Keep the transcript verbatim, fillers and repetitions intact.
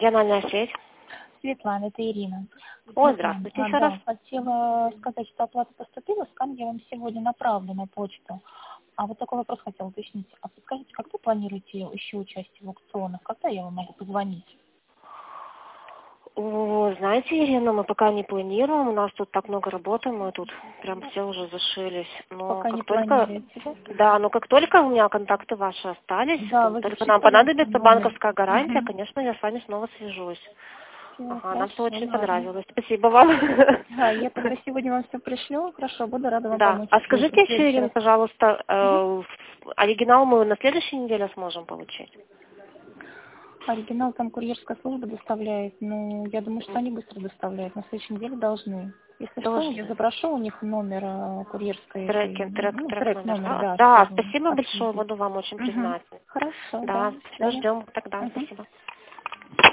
Региональная сеть. Светлана, это Ирина. О, Светлана, здравствуйте а, еще раз. да, хотела сказать, что оплата поступила, скан я вам сегодня направлю на почту. А вот такой вопрос хотела уточнить. А подскажите, когда планируете еще участие в аукционах? Когда я вам могу позвонить? О, знаете, Ирина, мы пока не планируем, у нас тут так много работы, мы тут прям все уже зашились. Но Пока не как только, планируете, да? да, но как только у меня контакты ваши остались, Да, как вы только нам запишите, пожалуйста, понадобится номер. банковская гарантия, Угу. конечно, я с вами снова свяжусь. Все, Ага, нам хорошо, все очень ладно. понравилось. Спасибо вам. Да, я тогда сегодня вам все пришлю. Хорошо, буду рада вам Да. помочь А в след- скажите в еще, следующий Ирина, раз. пожалуйста, Мгм. э, оригинал мы на следующей неделе сможем получить? Оригинал там курьерская служба доставляет, но я думаю, что они быстро доставляют. На следующей неделе должны. Если что, я Должны. запрошу у них номер э, курьерской этой, Трекинг, трек, ну, трек трек номер. номер, Да, да, да, чтобы спасибо большое, отследить. буду вам очень Угу. признательна. Хорошо, да, Да, до все свидания. ждем тогда. Угу. Спасибо.